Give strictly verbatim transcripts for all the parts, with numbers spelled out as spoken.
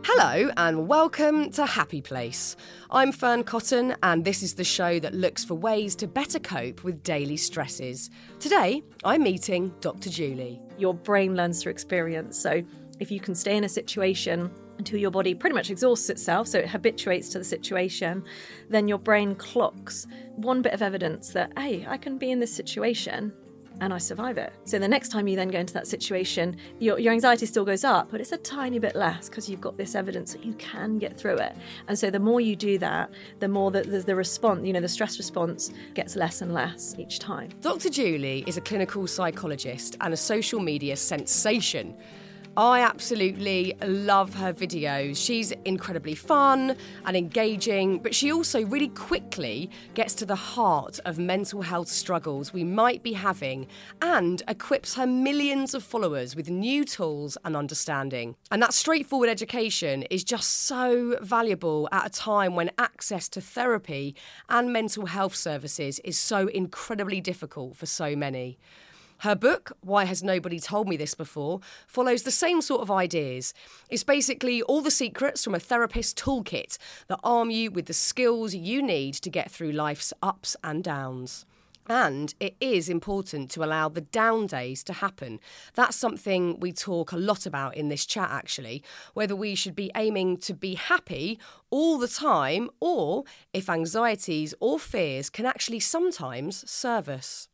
Hello and welcome to Happy Place. I'm Fern Cotton and this is the show that looks for ways to better cope with daily stresses. Today, I'm meeting Doctor Julie. Your brain learns through experience, so if you can stay in a situation until your body pretty much exhausts itself, so it habituates to the situation, then your brain clocks one bit of evidence that, hey, I can be in this situation and I survive it. So the next time you then go into that situation, your, your anxiety still goes up, but it's a tiny bit less because you've got this evidence that you can get through it. And so the more you do that, the more that the, the response, you know, the stress response gets less and less each time. Doctor Julie is a clinical psychologist and a social media sensation. I absolutely love her videos. She's incredibly fun and engaging, but she also really quickly gets to the heart of mental health struggles we might be having and equips her millions of followers with new tools and understanding. And that straightforward education is just so valuable at a time when access to therapy and mental health services is so incredibly difficult for so many. Her book, Why Has Nobody Told Me This Before, follows the same sort of ideas. It's basically all the secrets from a therapist toolkit that arm you with the skills you need to get through life's ups and downs. And it is important to allow the down days to happen. That's something we talk a lot about in this chat, actually, whether we should be aiming to be happy all the time or if anxieties or fears can actually sometimes serve us.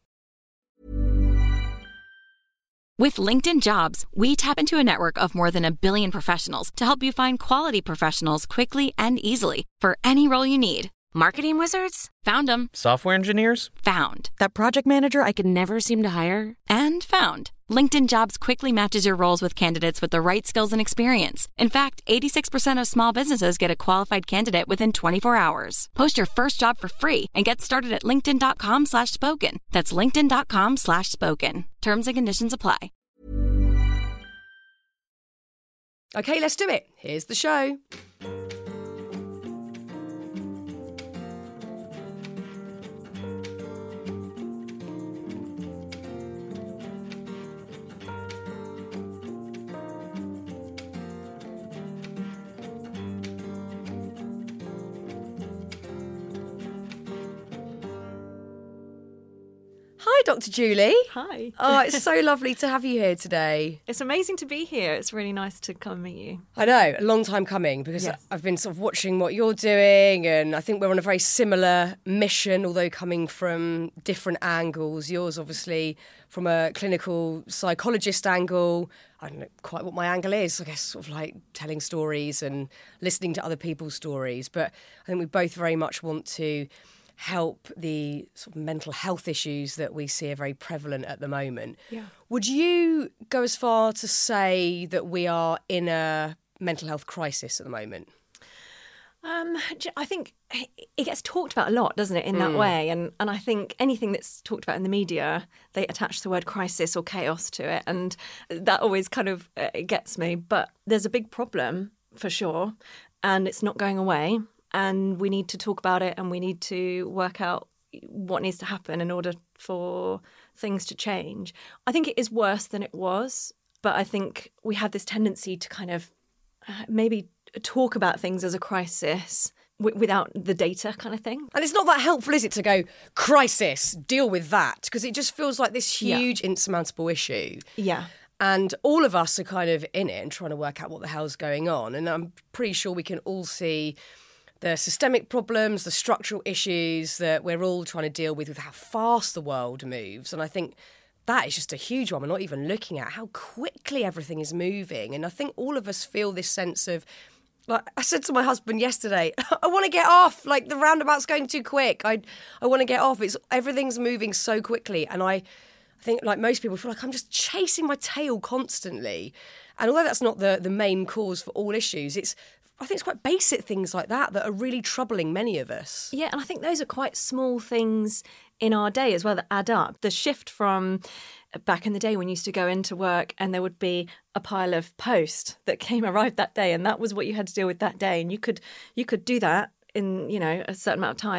With LinkedIn Jobs, we tap into a network of more than a billion professionals to help you find quality professionals quickly and easily for any role you need. Marketing wizards? Found them. Software engineers? Found. That project manager I could never seem to hire? And found. LinkedIn Jobs quickly matches your roles with candidates with the right skills and experience. In fact, eighty-six percent of small businesses get a qualified candidate within twenty-four hours. Post your first job for free and get started at linkedin.com slash spoken. That's linkedin.com slash spoken. Terms and conditions apply. OK, let's do it. Here's the show. Hi, Doctor Julie. Hi. Oh, it's so lovely to have you here today. It's amazing to be here. It's really nice to come and meet you. I know, a long time coming because Yes. I've been sort of watching what you're doing and I think we're on a very similar mission, although coming from different angles. Yours, obviously, from a clinical psychologist angle. I don't know quite what my angle is, I guess sort of like telling stories and listening to other people's stories. But I think we both very much want to help the sort of mental health issues that we see are very prevalent at the moment. Yeah. Would you go as far to say that we are in a mental health crisis at the moment? Um, I think it gets talked about a lot, doesn't it, in that Mm. way? And and I think anything that's talked about in the media, they attach the word crisis or chaos to it. And that always kind of uh, gets me. But there's a big problem, for sure, and it's not going away. And we need to talk about it and we need to work out what needs to happen in order for things to change. I think it is worse than it was, but I think we have this tendency to kind of uh, maybe talk about things as a crisis w- without the data kind of thing. And it's not that helpful, is it, to go, crisis, deal with that? Because it just feels like this huge, yeah. insurmountable issue. Yeah. And all of us are kind of in it and trying to work out what the hell's going on. And I'm pretty sure we can all see the systemic problems, the structural issues that we're all trying to deal with, with how fast the world moves. And I think that is just a huge one. We're not even looking at how quickly everything is moving. And I think all of us feel this sense of, like I said to my husband yesterday, I want to get off. Like the roundabout's going too quick. I I want to get off. It's everything's moving so quickly. And I, I think, like most people, feel like I'm just chasing my tail constantly. And although that's not the, the main cause for all issues, it's I think it's quite basic things like that that are really troubling many of us. Yeah, and I think those are quite small things in our day as well that add up. The shift from back in the day when you used to go into work and there would be a pile of post that came arrived that day and that was what you had to deal with that day. And you could you could do that in, you know, a certain amount of time.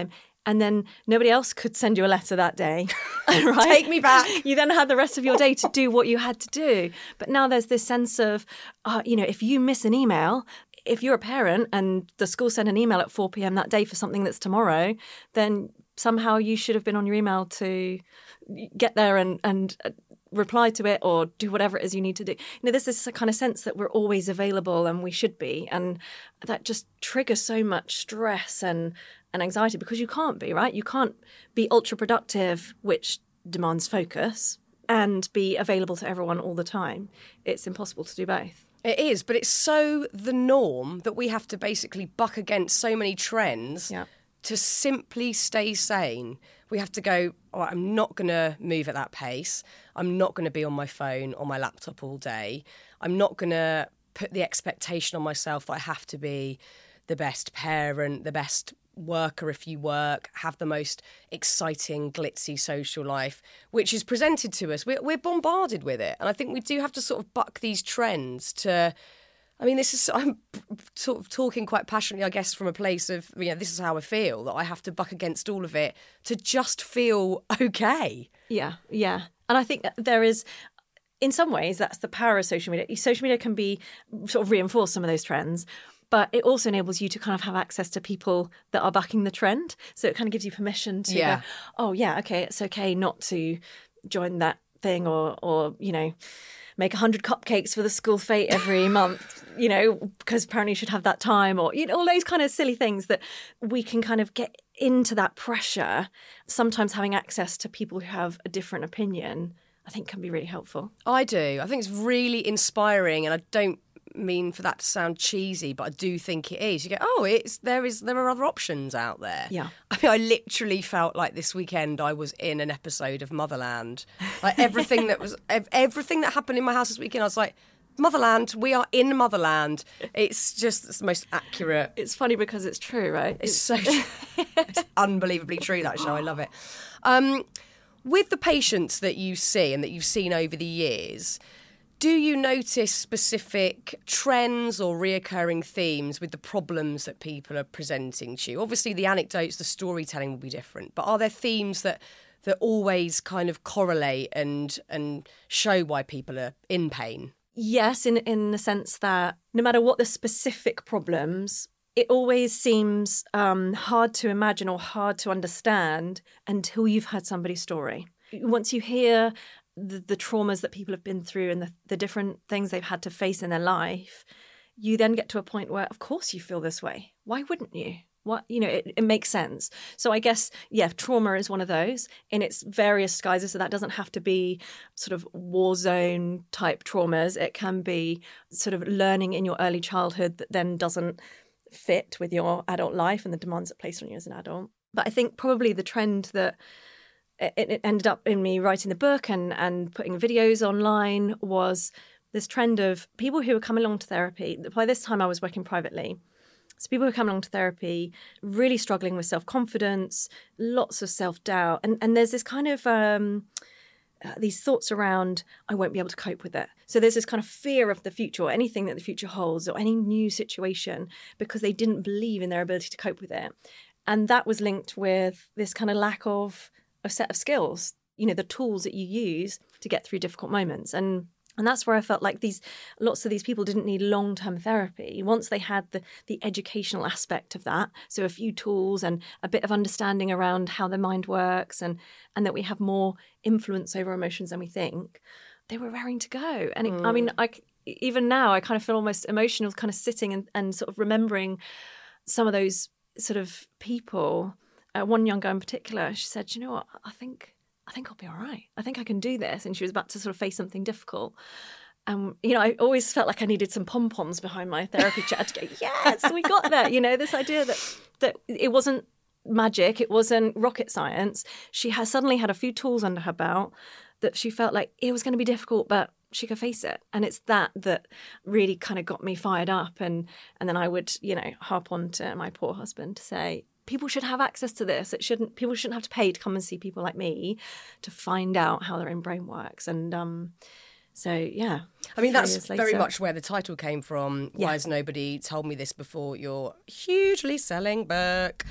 and then nobody else could send you a letter that day. Right? Take me back. You then had the rest of your day to do what you had to do. But now there's this sense of, uh, you know, if you miss an email, if you're a parent and the school sent an email at four p.m. that day for something that's tomorrow, then somehow you should have been on your email to get there and, and reply to it or do whatever it is you need to do. You know, there's this kind of sense that we're always available and we should be. And that just triggers so much stress and, and anxiety because you can't be, right? You can't be ultra productive, which demands focus, and be available to everyone all the time. It's impossible to do both. It is, but it's so the norm that we have to basically buck against so many trends Yeah. to simply stay sane. We have to go, all right, I'm not going to move at that pace. I'm not going to be on my phone or my laptop all day. I'm not going to put the expectation on myself that I have to be the best parent, the best worker if you work, have the most exciting, glitzy social life, which is presented to us. We're, we're bombarded with it. And I think we do have to sort of buck these trends to... I mean, this is, I'm sort of talking quite passionately, I guess, from a place of, you know, this is how I feel, that I have to buck against all of it to just feel okay. Yeah, yeah. And I think that there is, in some ways, that's the power of social media. Social media can be sort of reinforce some of those trends, but it also enables you to kind of have access to people that are backing the trend. So it kind of gives you permission to Yeah. go, oh, yeah, okay, it's okay not to join that thing or, or you know, make one hundred cupcakes for the school fete every month, you know, because apparently you should have that time, or, you know, all those kind of silly things that we can kind of get into that pressure. Sometimes having access to people who have a different opinion, I think, can be really helpful. I do. I think it's really inspiring, and I don't mean for that to sound cheesy, but I do think it is. You go, oh, it's there is there are other options out there. Yeah. I mean, I literally felt like this weekend I was in an episode of Motherland. Like everything that was ev- everything that happened in my house this weekend, I was like, Motherland, we are in Motherland. It's just it's the most accurate. It's funny because it's true, right? It's so it's unbelievably true, that show. I love it. Um, with the patients that you see and that you've seen over the years, do you notice specific trends or reoccurring themes with the problems that people are presenting to you? Obviously, the anecdotes, the storytelling will be different, but are there themes that that always kind of correlate and and show why people are in pain? Yes, in in the sense that no matter what the specific problems, it always seems um, hard to imagine or hard to understand until you've heard somebody's story. Once you hear the, the traumas that people have been through and the, the different things they've had to face in their life, you then get to a point where, of course, you feel this way. Why wouldn't you? What, you know, it, it makes sense. So I guess, yeah, trauma is one of those in its various guises. So that doesn't have to be sort of war zone type traumas. It can be sort of learning in your early childhood that then doesn't fit with your adult life and the demands that placed on you as an adult. But I think probably the trend that it, it ended up in me writing the book and, and putting videos online was this trend of people who were coming along to therapy. By this time I was working privately. So people who come along to therapy, really struggling with self-confidence, lots of self-doubt. And, and there's this kind of, um, uh, these thoughts around, I won't be able to cope with it. So there's this kind of fear of the future or anything that the future holds or any new situation because they didn't believe in their ability to cope with it. And that was linked with this kind of lack of a set of skills, you know, the tools that you use to get through difficult moments. And And that's where I felt like these lots of these people didn't need long-term therapy. Once they had the, the educational aspect of that, so a few tools and a bit of understanding around how the mind works and, and that we have more influence over emotions than we think, they were raring to go. And it, mm. I mean, I, even now I kind of feel almost emotional kind of sitting and, and sort of remembering some of those sort of people. Uh, one young girl in particular, she said, you know what, I think... I think I'll be all right. I think I can do this. And she was about to sort of face something difficult. And, um, you know, I always felt like I needed some pom-poms behind my therapy chair to go, yes, we got there. You know, this idea that that it wasn't magic, it wasn't rocket science. She has suddenly had a few tools under her belt that she felt like it was going to be difficult, but she could face it. And it's that that really kind of got me fired up. And, and then I would, you know, harp on to my poor husband to say, people should have access to this. It shouldn't. People shouldn't have to pay to come and see people like me to find out how their own brain works. And um, so, yeah. I mean, that's very much where the title came from. Yeah. Why has nobody told me this before? Your hugely selling book.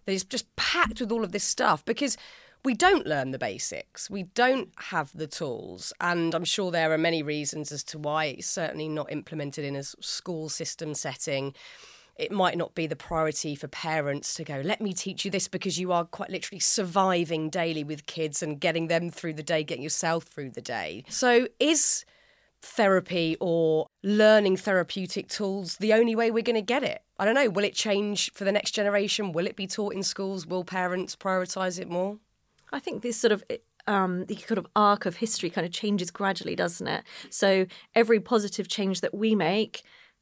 that is just packed with all of this stuff because we don't learn the basics. We don't have the tools. And I'm sure there are many reasons as to why it's certainly not implemented in a school system setting. It might not be the priority for parents to go, let me teach you this, because you are quite literally surviving daily with kids and getting them through the day, getting yourself through the day. So is therapy or learning therapeutic tools the only way we're going to get it? I don't know. Will it change for the next generation? Will it be taught in schools? Will parents prioritise it more? I think this sort of um, the kind of arc of history kind of changes gradually, doesn't it? So every positive change that we make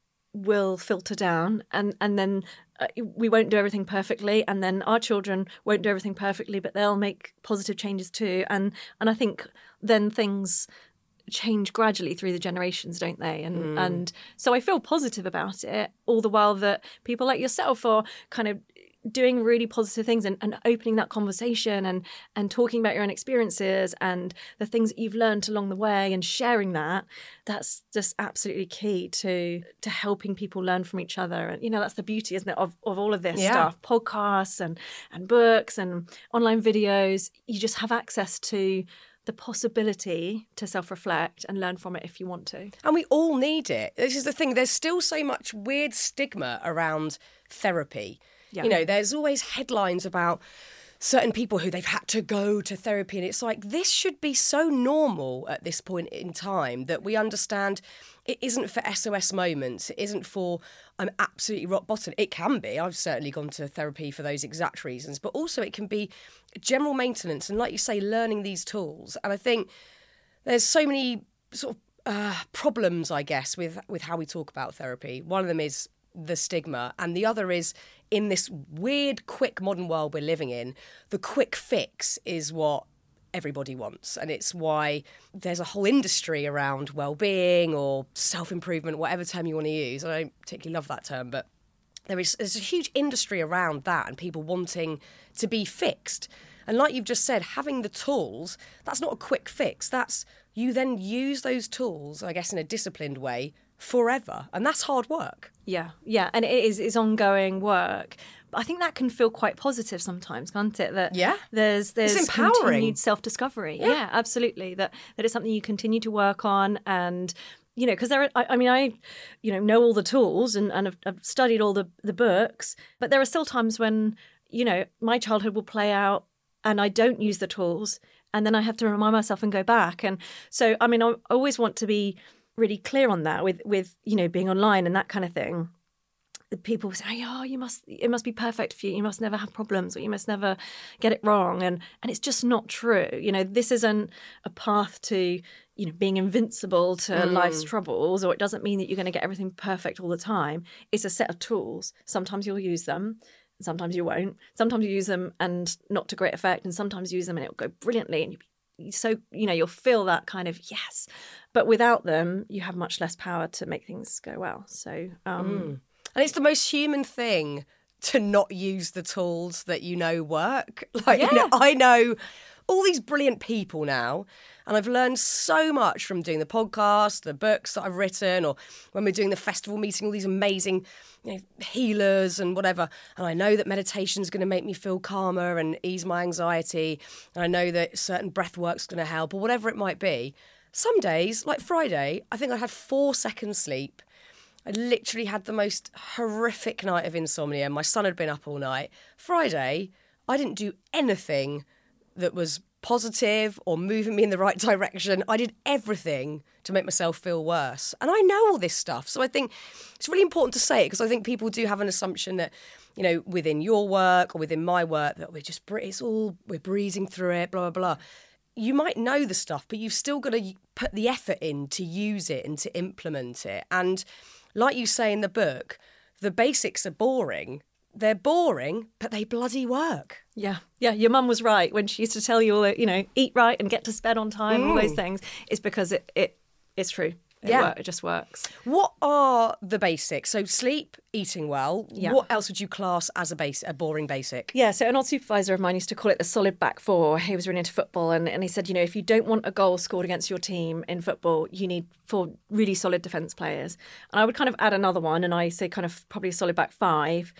will filter down, and and then uh, we won't do everything perfectly, and then our children won't do everything perfectly, but they'll make positive changes too. And and I think then things change gradually through the generations, don't they? And mm. and so I feel positive about it, all the while that people like yourself are kind of doing really positive things and, and opening that conversation and and talking about your own experiences and the things that you've learned along the way and sharing that. That's just absolutely key to to helping people learn from each other. And, you know, that's the beauty, isn't it, of, of all of this yeah. stuff, podcasts and, and books and online videos. You just have access to the possibility to self-reflect and learn from it if you want to. And we all need it. This is the thing. There's still so much weird stigma around therapy. Yeah. You know, there's always headlines about certain people who they've had to go to therapy. And it's like, this should be so normal at this point in time that we understand it isn't for S O S moments. It isn't for I'm absolutely rock bottom. It can be. I've certainly gone to therapy for those exact reasons. But also it can be general maintenance and, like you say, learning these tools. And I think there's so many sort of uh, problems, I guess, with, with how we talk about therapy. One of them is the stigma, and the other is in this weird, quick modern world we're living in, the quick fix is what everybody wants. And it's why there's a whole industry around well-being or self-improvement, whatever term you want to use. I don't particularly love that term, but there is there's a huge industry around that and people wanting to be fixed. And like you've just said, having the tools, that's not a quick fix. That's you then use those tools, I guess, in a disciplined way forever. And that's hard work. Yeah, yeah. And it is it's ongoing work. But I think that can feel quite positive sometimes, can't it? That yeah. there's there's it's empowering. Continued self-discovery. Yeah. yeah, absolutely. That that is something you continue to work on. And, you know, because there are, I, I mean, I, you know, know all the tools and, and I've, I've studied all the, the books, but there are still times when, you know, my childhood will play out and I don't use the tools, and then I have to remind myself and go back. And so, I mean, I always want to be really clear on that with, with, you know, being online and that kind of thing. People say, oh, you must, it must be perfect for you. You must never have problems, or you must never get it wrong. And and it's just not true. You know, this isn't a path to, you know, being invincible to mm. life's troubles, or it doesn't mean that you're going to get everything perfect all the time. It's a set of tools. Sometimes you'll use them. Sometimes you won't. Sometimes you use them and not to great effect. And sometimes you use them and it'll go brilliantly. And you'll be so, you know, you'll feel that kind of yes. But without them, you have much less power to make things go well. So, um, mm. And it's the most human thing to not use the tools that you know work. Like, yeah. you know, I know all these brilliant people now, and I've learned so much from doing the podcast, the books that I've written, or when we're doing the festival, meeting all these amazing, you know, healers and whatever. And I know that meditation is going to make me feel calmer and ease my anxiety. And I know that certain breath work's going to help, or whatever it might be. Some days, like Friday, I think I had four seconds sleep. I literally had the most horrific night of insomnia. My son had been up all night. Friday, I didn't do anything that was positive or moving me in the right direction. I did everything to make myself feel worse. And I know all this stuff. So I think it's really important to say it, because I think people do have an assumption that, you know, within your work or within my work, that we're just, it's all, we're breezing through it, blah, blah, blah. You might know the stuff, but you've still got to put the effort in to use it and to implement it. And like you say in the book, the basics are boring. They're boring, but they bloody work. Yeah. Yeah. Your mum was right when she used to tell you all that, you know, eat right and get to bed on time, mm. all those things. It's because it, it it's true. It yeah. work, it just works. What are the basics? So sleep, eating well. Yeah. What else would you class as a base, a boring basic? Yeah, so an old supervisor of mine used to call it the solid back four. He was really into football, and, and he said, you know, if you don't want a goal scored against your team in football, you need four really solid defence players. And I would kind of add another one, and I say kind of probably a solid back five,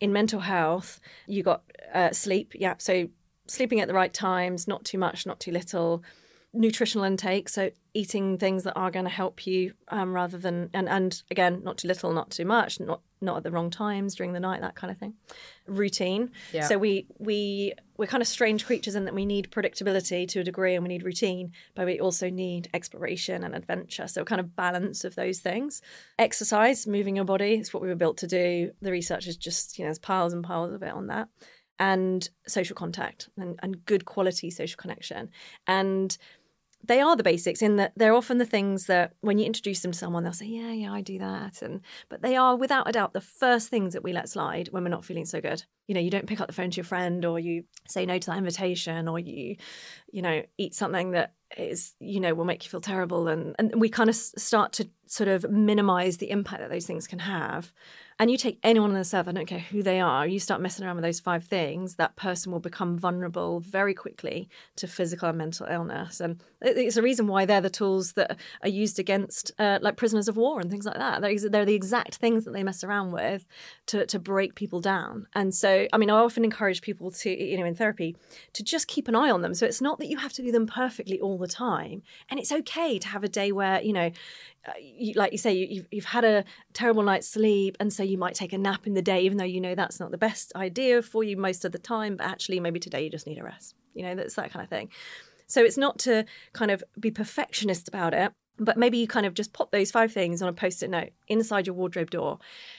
in mental health, you got uh, sleep. Yeah. So sleeping at the right times, not too much, not too little. Nutritional intake, so eating things that are going to help you um, rather than, and, and again, not too little, not too much, not not at the wrong times during the night, that kind of thing. Routine. Yeah. So we, we, we're kind of strange creatures in that we need predictability to a degree and we need routine, but we also need exploration and adventure. So kind of balance of those things. Exercise, moving your body, it's what we were built to do. The research is just, you know, there's piles and piles of it on that. And social contact and, and good quality social connection. And they are the basics in that they're often the things that when you introduce them to someone, they'll say, yeah, yeah, I do that. And but they are, without a doubt, the first things that we let slide when we're not feeling so good. You know, you don't pick up the phone to your friend, or you say no to that invitation, or you, you know, eat something that is, you know, will make you feel terrible. And, and we kind of start to sort of minimize the impact that those things can have. And you take anyone on this earth, I don't care who they are, you start messing around with those five things, that person will become vulnerable very quickly to physical and mental illness. And it's a reason why they're the tools that are used against uh, like prisoners of war and things like that. They're, they're the exact things that they mess around with to, to break people down. And so, I mean, I often encourage people to, you know, in therapy, to just keep an eye on them. So it's not that you have to do them perfectly all the time. And it's okay to have a day where, you know, Uh, you, like you say, you, you've, you've had a terrible night's sleep, and so you might take a nap in the day, even though you know that's not the best idea for you most of the time, but actually maybe today you just need a rest. You know, that's that kind of thing. So it's not to kind of be perfectionist about it, but maybe you kind of just pop those five things on a post-it note inside your wardrobe door,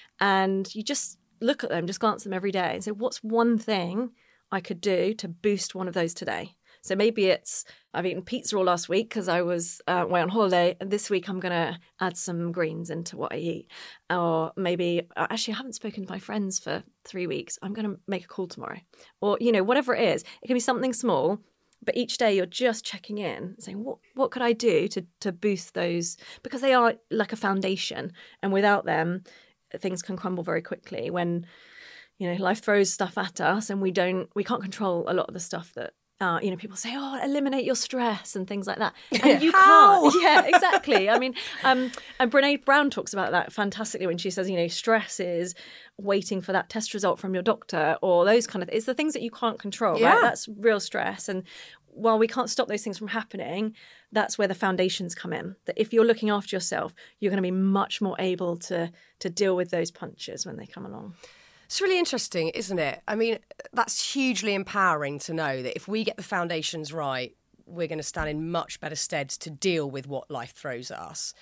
and you just look at them, just glance at them every day and say, what's one thing I could do to boost one of those today? So maybe it's, I've eaten pizza all last week because I was uh, away on holiday, and this week I'm going to add some greens into what I eat. Or maybe, actually I haven't spoken to my friends for three weeks. I'm going to make a call tomorrow. Or, you know, whatever it is. It can be something small, but each day you're just checking in, saying, what what could I do to to boost those? Because they are like a foundation, and without them, things can crumble very quickly when, you know, life throws stuff at us and we don't, we can't control a lot of the stuff that, Uh, you know, people say, oh, eliminate your stress and things like that. And you How? can't. Yeah, exactly. I mean, um, and Brene Brown talks about that fantastically when she says, you know, stress is waiting for that test result from your doctor, or those kind of things. It's the things that you can't control, yeah. right? That's real stress. And while we can't stop those things from happening, that's where the foundations come in. That if you're looking after yourself, you're going to be much more able to to deal with those punches when they come along. It's really interesting, isn't it? I mean, that's hugely empowering to know that if we get the foundations right, we're going to stand in much better stead to deal with what life throws at us.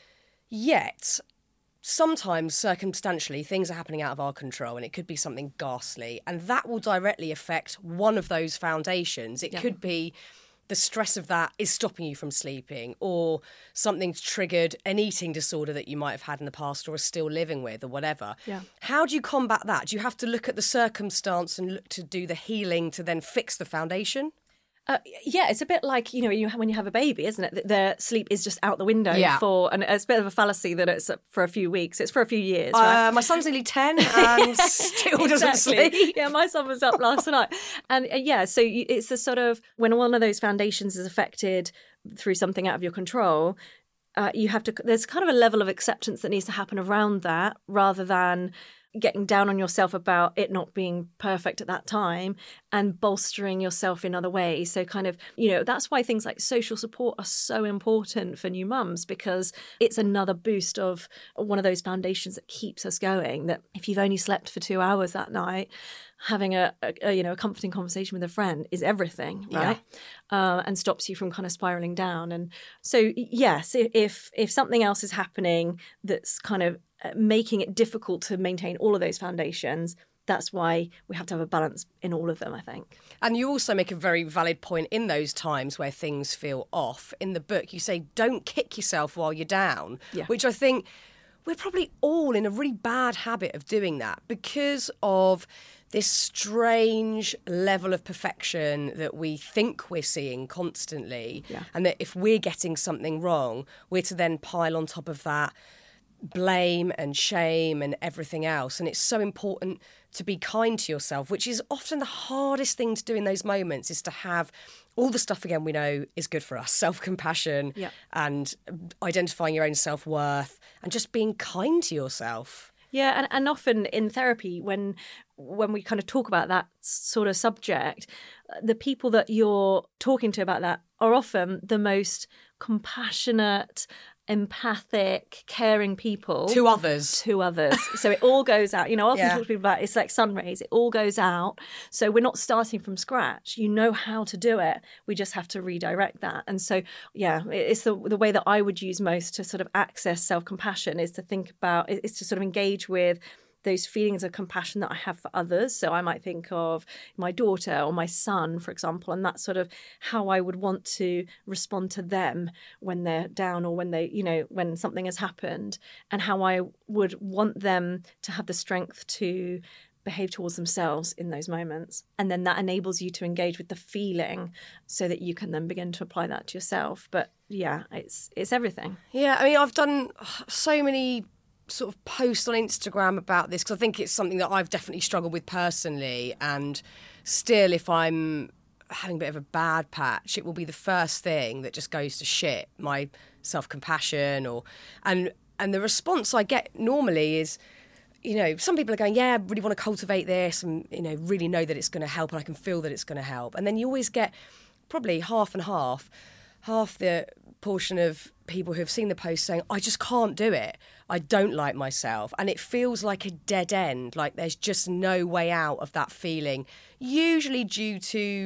Yet, sometimes, circumstantially, things are happening out of our control, and it could be something ghastly, and that will directly affect one of those foundations. It yeah. could be the stress of that is stopping you from sleeping, or something's triggered an eating disorder that you might have had in the past or are still living with, or whatever. Yeah. How do you combat that? Do you have to look at the circumstance and look to do the healing to then fix the foundation? Uh, yeah, it's a bit like, you know, you, when you have a baby, isn't it? Their sleep is just out the window yeah. for, and it's a bit of a fallacy that it's for a few weeks. It's for a few years, right? Uh, my son's nearly ten and still doesn't sleep. Yeah, my son was up last night. And uh, yeah, so you, it's the sort of, when one of those foundations is affected through something out of your control, uh, you have to, there's kind of a level of acceptance that needs to happen around that, rather than getting down on yourself about it not being perfect at that time and bolstering yourself in other ways. So kind of, you know, that's why things like social support are so important for new mums, because it's another boost of one of those foundations that keeps us going. That if you've only slept for two hours that night, having a, a, a you know a comforting conversation with a friend is everything, right? Yeah. Uh, and stops you from kind of spiraling down. And so yes, if if something else is happening that's kind of making it difficult to maintain all of those foundations, that's why we have to have a balance in all of them, I think. And you also make a very valid point in those times where things feel off. In the book, you say, don't kick yourself while you're down, yeah. which I think we're probably all in a really bad habit of doing that because of this strange level of perfection that we think we're seeing constantly. Yeah. And that if we're getting something wrong, we're to then pile on top of that blame and shame and everything else. And it's so important to be kind to yourself, which is often the hardest thing to do in those moments, is to have all the stuff, again, we know is good for us, self-compassion yeah. and identifying your own self-worth and just being kind to yourself. Yeah, and, and often in therapy, when when we kind of talk about that sort of subject, the people that you're talking to about that are often the most compassionate, empathic, caring people. To others. To others. So it all goes out. You know, I often Yeah. talk to people about it's like sun rays. It all goes out. So we're not starting from scratch. You know how to do it. We just have to redirect that. And so, yeah, it's the the way that I would use most to sort of access self-compassion is to think about, is to sort of engage with those feelings of compassion that I have for others. So I might think of my daughter or my son, for example, and that's sort of how I would want to respond to them when they're down or when they, you know, when something has happened, and how I would want them to have the strength to behave towards themselves in those moments. And then that enables you to engage with the feeling so that you can then begin to apply that to yourself. But yeah, it's it's everything. Yeah, I mean, I've done so many sort of post on Instagram about this because I think it's something that I've definitely struggled with personally, and still if I'm having a bit of a bad patch, it will be the first thing that just goes to shit, my self-compassion, or and and the response I get normally is, you know, some people are going, yeah, I really want to cultivate this and, you know, really know that it's going to help and I can feel that it's going to help. And then you always get probably half and half, half the portion of people who have seen the post saying, I just can't do it. I don't like myself. And it feels like a dead end, like there's just no way out of that feeling, usually due to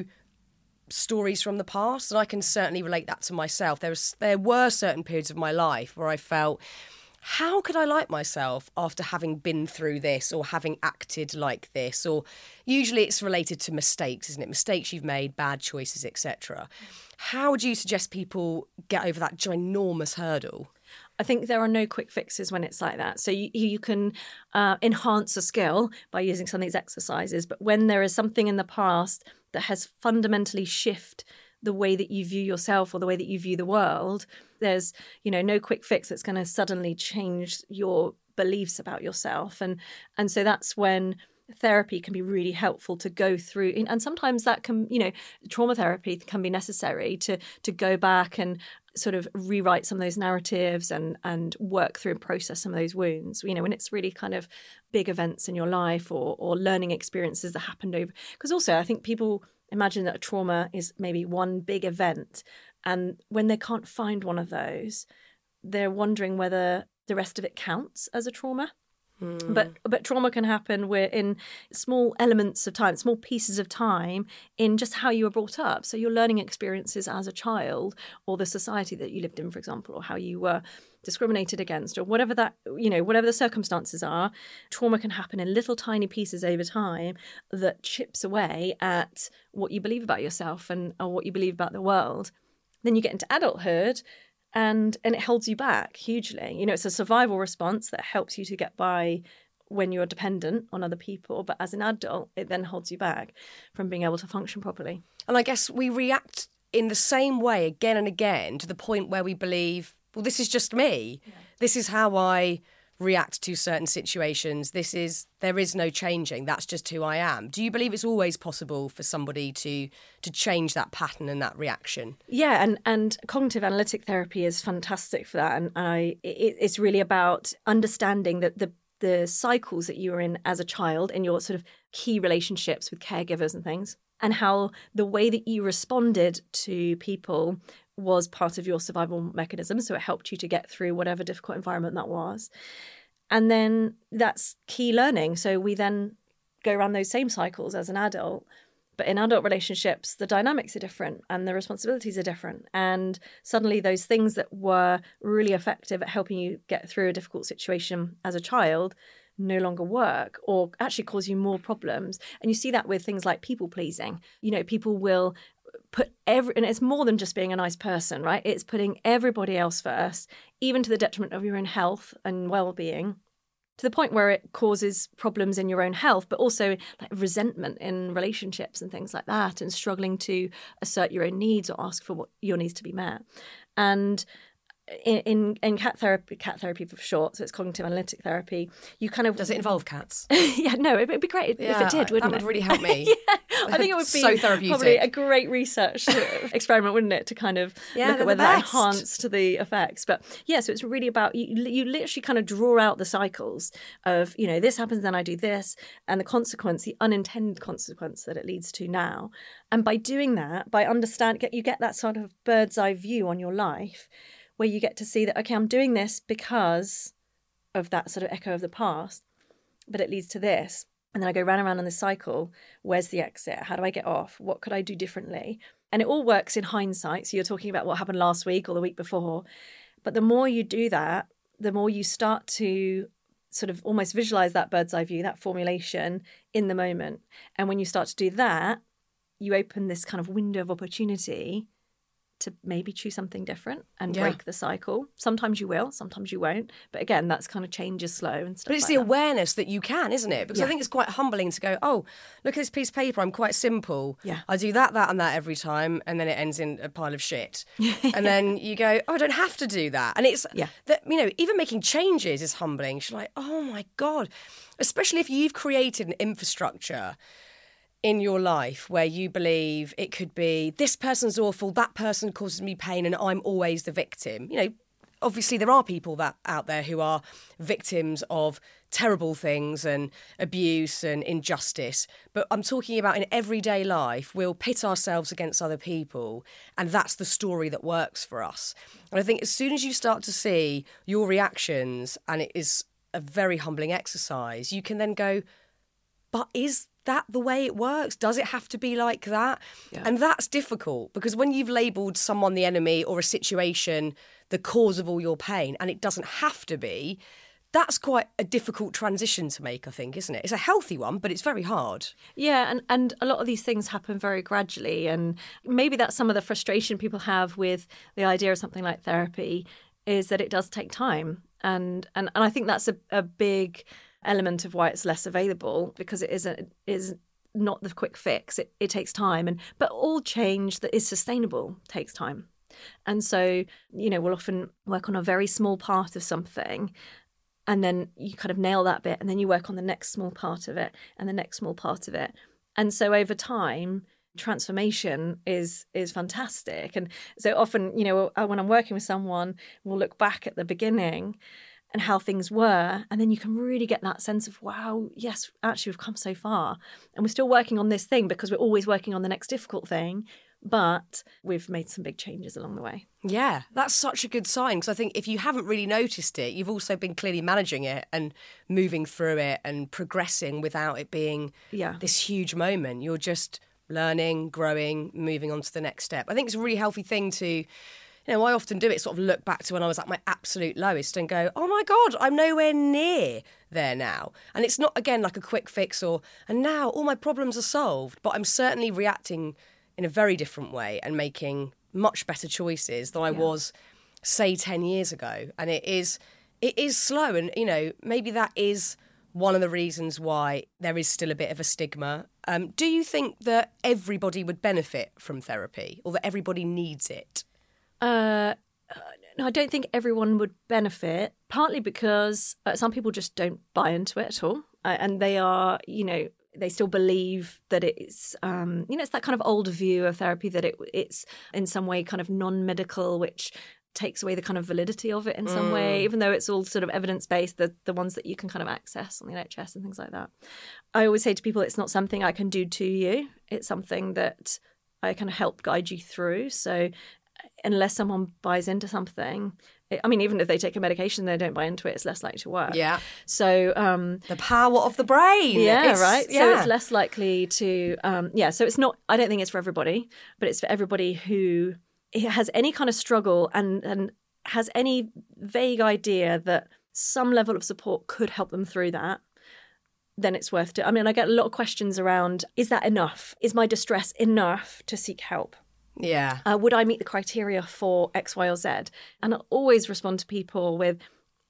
stories from the past. And I can certainly relate that to myself. There was, there were certain periods of my life where I felt, how could I like myself after having been through this or having acted like this? Or usually it's related to mistakes, isn't it? Mistakes you've made, bad choices, et cetera. How would you suggest people get over that ginormous hurdle? I think there are no quick fixes when it's like that. So you, you can uh, enhance a skill by using some of these exercises. But when there is something in the past that has fundamentally shifted the way that you view yourself or the way that you view the world, there's, you know, no quick fix that's going to suddenly change your beliefs about yourself. And and so that's when therapy can be really helpful to go through. And sometimes that can, you know, trauma therapy can be necessary to to go back and sort of rewrite some of those narratives and and work through and process some of those wounds, you know, when it's really kind of big events in your life or or learning experiences that happened over. Because also I think people imagine that a trauma is maybe one big event, and when they can't find one of those, they're wondering whether the rest of it counts as a trauma. Mm. But but trauma can happen where in small elements of time, small pieces of time in just how you were brought up. So your learning experiences as a child, or the society that you lived in, for example, or how you were discriminated against, or whatever that, you know, whatever the circumstances are, trauma can happen in little tiny pieces over time that chips away at what you believe about yourself and or what you believe about the world. Then you get into adulthood, and and it holds you back hugely. You know, it's a survival response that helps you to get by when you're dependent on other people. But as an adult, it then holds you back from being able to function properly. And I guess we react in the same way again and again to the point where we believe, well, this is just me. Yeah. This is how I react to certain situations. This is, there is no changing. That's just who I am. Do you believe it's always possible for somebody to to change that pattern and that reaction? Yeah, and, and cognitive analytic therapy is fantastic for that. And I, it, it's really about understanding that the the cycles that you were in as a child in your sort of key relationships with caregivers and things, and how the way that you responded to people was part of your survival mechanism. So it helped you to get through whatever difficult environment that was. And then that's key learning. So we then go around those same cycles as an adult. But in adult relationships, the dynamics are different and the responsibilities are different. And suddenly those things that were really effective at helping you get through a difficult situation as a child no longer work, or actually cause you more problems. And you see that with things like people pleasing. You know, people will put every, and it's more than just being a nice person, right? It's putting everybody else first, even to the detriment of your own health and well-being, to the point where it causes problems in your own health, but also like resentment in relationships and things like that, and struggling to assert your own needs or ask for what your needs to be met. And in, in, in cat therapy, cat therapy for short, so it's cognitive analytic therapy, you kind of... Does it involve cats? yeah, no, it'd be great yeah, if it did, wouldn't that it? would really help me. yeah, I think it would be so therapeutic. Probably a great research experiment, wouldn't it, to kind of yeah, look at whether the that best. enhanced the effects. But yeah, so it's really about, you, you literally kind of draw out the cycles of, you know, this happens, then I do this, and the consequence, the unintended consequence that it leads to now. And by doing that, by understand, you get that sort of bird's eye view on your life, where you get to see that, okay, I'm doing this because of that sort of echo of the past, but it leads to this. And then I go round and round on this cycle. Where's the exit? How do I get off? What could I do differently? And it all works in hindsight. So you're talking about what happened last week or the week before. But the more you do that, the more you start to sort of almost visualize that bird's eye view, that formulation in the moment. And when you start to do that, you open this kind of window of opportunity to maybe choose something different and yeah. break the cycle. Sometimes you will, sometimes you won't. But again, that's kind of change is slow and stuff But it's like the that. awareness that you can, isn't it? Because Yeah. I think it's quite humbling to go, oh, look at this piece of paper, I'm quite simple. Yeah. I do that, that and that every time, and then it ends in a pile of shit. And then you go, oh, I don't have to do that. And it's, Yeah. that, you know, even making changes is humbling. She's like, oh my God. Especially if you've created an infrastructure in your life where you believe it could be this person's awful, that person causes me pain, and I'm always the victim. You know, obviously there are people that out there who are victims of terrible things and abuse and injustice. But I'm talking about in everyday life, we'll pit ourselves against other people, and that's the story that works for us. And I think as soon as you start to see your reactions, and it is a very humbling exercise, you can then go, but is that the way it works? Does it have to be like that? Yeah. And that's difficult, because when you've labelled someone the enemy or a situation the cause of all your pain, and it doesn't have to be, that's quite a difficult transition to make, I think, isn't it? It's a healthy one, but it's very hard. Yeah, and, and a lot of these things happen very gradually, and maybe that's some of the frustration people have with the idea of something like therapy, is that it does take time. And and, and I think that's a, a big element of why it's less available, because it isn't is not the quick fix. It, it takes time, and but all change that is sustainable takes time. And so, you know, we'll often work on a very small part of something, and then you kind of nail that bit, and then you work on the next small part of it and the next small part of it. And so over time, transformation is is fantastic. And so often, you know, when I'm working with someone, we'll look back at the beginning and how things were, and then you can really get that sense of, wow, yes, actually we've come so far, and we're still working on this thing because we're always working on the next difficult thing, but we've made some big changes along the way. Yeah, that's such a good sign, because I think if you haven't really noticed it, you've also been clearly managing it and moving through it and progressing without it being yeah. this huge moment. You're just learning, growing, moving on to the next step. I think it's a really healthy thing to... You know, I often do it, sort of look back to when I was at my absolute lowest and go, oh my God, I'm nowhere near there now. And it's not, again, like a quick fix or, and now all my problems are solved. But I'm certainly reacting in a very different way and making much better choices than I yeah. was, say, ten years ago. And it is, it is slow. And, you know, maybe that is one of the reasons why there is still a bit of a stigma. Um, do you think that everybody would benefit from therapy, or that everybody needs it? Uh, no, I don't think everyone would benefit, partly because uh, some people just don't buy into it at all. Uh, and they are, you know, they still believe that it's, um, you know, it's that kind of old view of therapy that it it's in some way kind of non-medical, which takes away the kind of validity of it in some mm. way, even though it's all sort of evidence-based, the, the ones that you can kind of access on the N H S and things like that. I always say to people, it's not something I can do to you. It's something that I can help guide you through. So unless someone buys into something, I mean, even if they take a medication, they don't buy into it, it's less likely to work. Yeah. So um, the power of the brain. Yeah, it's, right. Yeah. So it's less likely to, um, yeah. So it's not, I don't think it's for everybody, but it's for everybody who has any kind of struggle and, and has any vague idea that some level of support could help them through that. Then it's worth it. I mean, I get a lot of questions around, is that enough? Is my distress enough to seek help? Yeah. Uh, would I meet the criteria for X, Y, or Z? And I always respond to people with,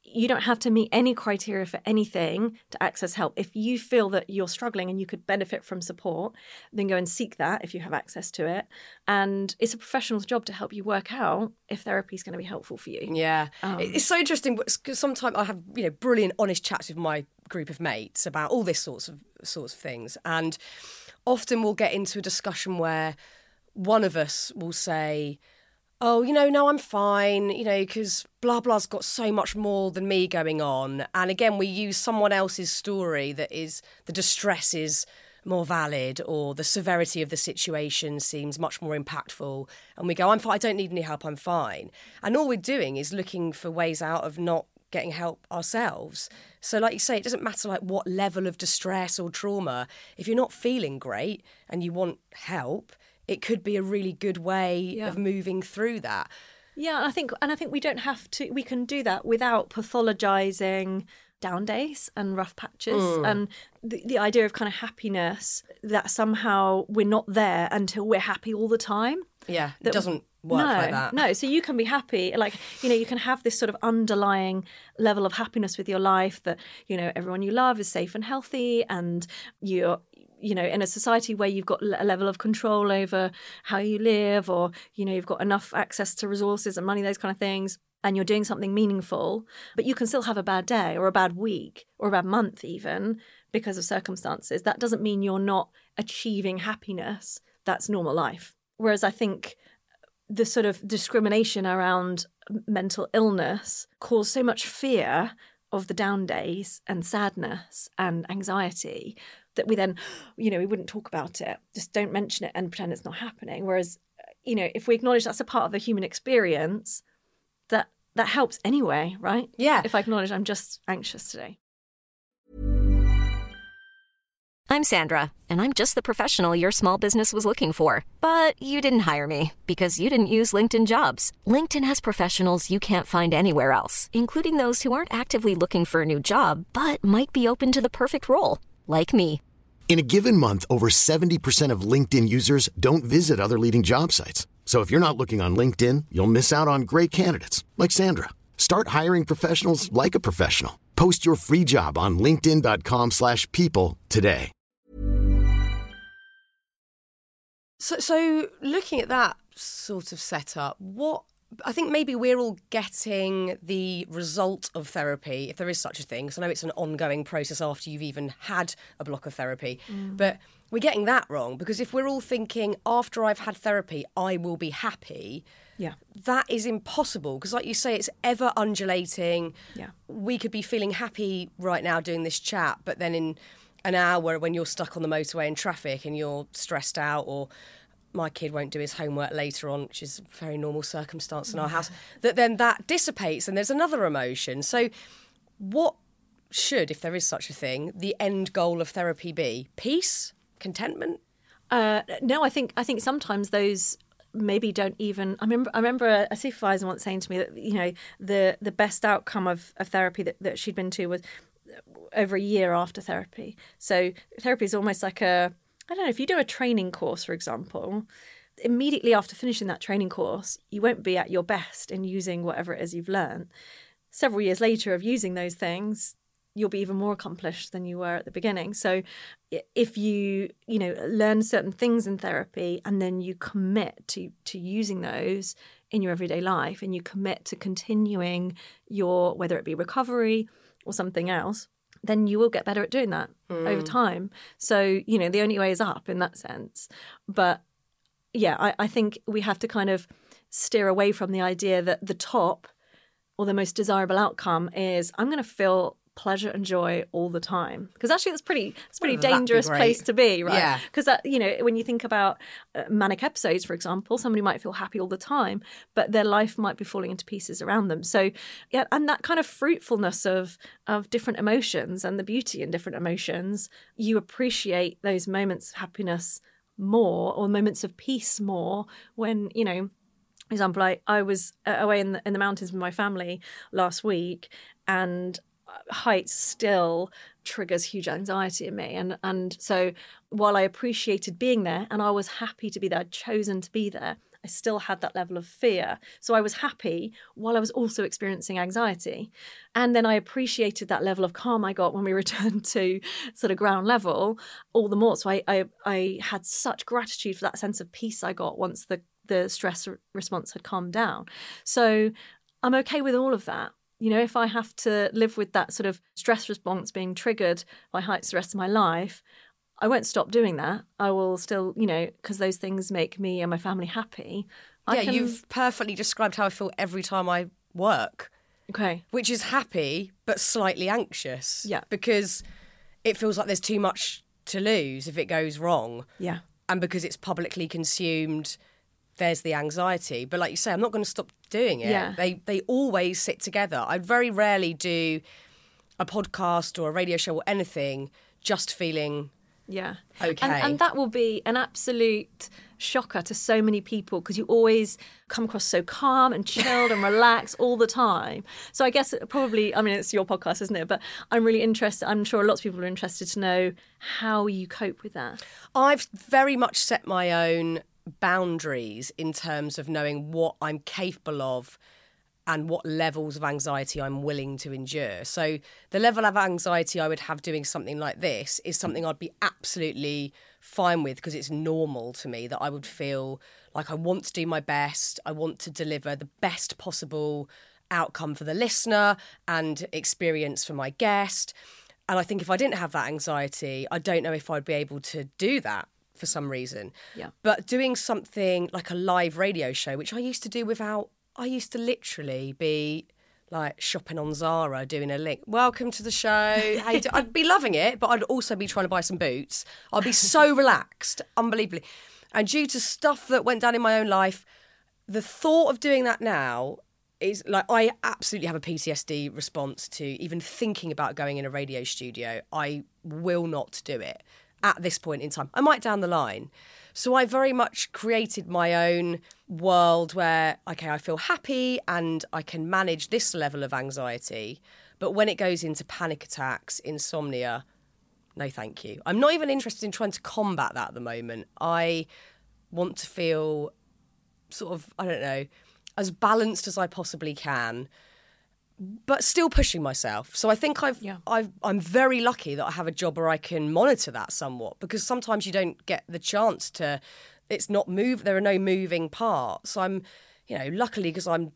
you don't have to meet any criteria for anything to access help. If you feel that you're struggling and you could benefit from support, then go and seek that if you have access to it. And it's a professional's job to help you work out if therapy is going to be helpful for you. Yeah. Um, it's so interesting because sometimes I have, you know, brilliant, honest chats with my group of mates about all this sorts of sorts of things. And often we'll get into a discussion where one of us will say, oh, you know, no, I'm fine, you know, because blah, blah's got so much more than me going on. And again, we use someone else's story that is, the distress is more valid or the severity of the situation seems much more impactful. And we go, I'm fine, I don't need any help, I'm fine. And all we're doing is looking for ways out of not getting help ourselves. So like you say, it doesn't matter like what level of distress or trauma. If you're not feeling great and you want help, it could be a really good way yeah. of moving through that. Yeah, and I think and I think we don't have to, we can do that without pathologising down days and rough patches. Mm. And the, the idea of kind of happiness, that somehow we're not there until we're happy all the time. Yeah, that, it doesn't work no, like that. No, so you can be happy, like, you know, you can have this sort of underlying level of happiness with your life that, you know, everyone you love is safe and healthy, and you're, you know, in a society where you've got a level of control over how you live, or, you know, you've got enough access to resources and money, those kind of things, and you're doing something meaningful, but you can still have a bad day or a bad week or a bad month even because of circumstances. That doesn't mean you're not achieving happiness. That's normal life. Whereas I think the sort of discrimination around mental illness caused so much fear of the down days and sadness and anxiety that we then, you know, we wouldn't talk about it. Just don't mention it and pretend it's not happening. Whereas, you know, if we acknowledge that's a part of the human experience, that that helps anyway, right? Yeah. If I acknowledge I'm just anxious today. I'm Sandra, and I'm just the professional your small business was looking for. But you didn't hire me because you didn't use LinkedIn Jobs. LinkedIn has professionals you can't find anywhere else, including those who aren't actively looking for a new job, but might be open to the perfect role, like me. In a given month, over seventy percent of LinkedIn users don't visit other leading job sites. So if you're not looking on LinkedIn, you'll miss out on great candidates like Sandra. Start hiring professionals like a professional. Post your free job on linkedin dot com slash people today. So, so looking at that sort of setup, what I think maybe we're all getting the result of therapy, if there is such a thing. So I know it's an ongoing process after you've even had a block of therapy, mm. but we're getting that wrong, because if we're all thinking after I've had therapy, I will be happy. Yeah, that is impossible, because like you say, it's ever undulating. Yeah, we could be feeling happy right now doing this chat, but then in an hour when you're stuck on the motorway in traffic and you're stressed out, or my kid won't do his homework later on, which is a very normal circumstance in our house, that then that dissipates and there's another emotion. So what should, if there is such a thing, the end goal of therapy be? Peace? Contentment? Uh, no, I think I think sometimes those maybe don't even. I remember I remember a, a supervisor once saying to me that, you know, the the best outcome of, of therapy that, that she'd been to was over a year after therapy. So therapy is almost like a, I don't know, if you do a training course, for example, immediately after finishing that training course, you won't be at your best in using whatever it is you've learned. Several years later of using those things, you'll be even more accomplished than you were at the beginning. So if you, you know, learn certain things in therapy and then you commit to, to using those in your everyday life, and you commit to continuing your, whether it be recovery or something else, then you will get better at doing that mm. over time. So, you know, the only way is up in that sense. But yeah, I, I think we have to kind of steer away from the idea that the top or the most desirable outcome is I'm going to feel pleasure and joy all the time, because actually it's pretty it's a pretty well, dangerous place to be, right? Yeah. Because that, you know, when you think about uh, manic episodes, for example, somebody might feel happy all the time, but their life might be falling into pieces around them. So yeah, and that kind of fruitfulness of of different emotions and the beauty in different emotions, you appreciate those moments of happiness more, or moments of peace more, when, you know, for example, I, I was away in the, in the mountains with my family last week, and heights still triggers huge anxiety in me. And and so while I appreciated being there and I was happy to be there, I'd chosen to be there, I still had that level of fear. So I was happy while I was also experiencing anxiety. And then I appreciated that level of calm I got when we returned to sort of ground level all the more. So I I, I had such gratitude for that sense of peace I got once the, the stress response had calmed down. So I'm okay with all of that. You know, if I have to live with that sort of stress response being triggered by heights the rest of my life, I won't stop doing that. I will still, you know, because those things make me and my family happy. I yeah, can... you've perfectly described how I feel every time I work. Okay. Which is happy, but slightly anxious. Yeah. Because it feels like there's too much to lose if it goes wrong. Yeah. And because it's publicly consumed, there's the anxiety. But like you say, I'm not going to stop doing it. Yeah. They they always sit together. I very rarely do a podcast or a radio show or anything just feeling yeah okay. And, and that will be an absolute shocker to so many people because you always come across so calm and chilled and relaxed all the time. So I guess it probably, I mean, it's your podcast, isn't it? But I'm really interested, I'm sure lots of people are interested to know how you cope with that. I've very much set my own boundaries in terms of knowing what I'm capable of and what levels of anxiety I'm willing to endure. So the level of anxiety I would have doing something like this is something I'd be absolutely fine with because it's normal to me that I would feel like I want to do my best, I want to deliver the best possible outcome for the listener and experience for my guest. And I think if I didn't have that anxiety, I don't know if I'd be able to do that for some reason. Yeah. But doing something like a live radio show, which I used to do without, I used to literally be like shopping on Zara, doing a link. Welcome to the show. How you do? I'd be loving it, but I'd also be trying to buy some boots. I'd be so relaxed, unbelievably. And due to stuff that went down in my own life, the thought of doing that now is like, I absolutely have a P T S D response to even thinking about going in a radio studio. I will not do it at this point in time. I might down the line. So I very much created my own world where, okay, I feel happy and I can manage this level of anxiety. But when it goes into panic attacks, insomnia, no thank you. I'm not even interested in trying to combat that at the moment. I want to feel sort of, I don't know, as balanced as I possibly can, but still pushing myself. So I think I've, yeah. I've, I'm very lucky that I have a job where I can monitor that somewhat, because sometimes you don't get the chance to, it's not move, there are no moving parts. So I'm, you know, luckily because I'm,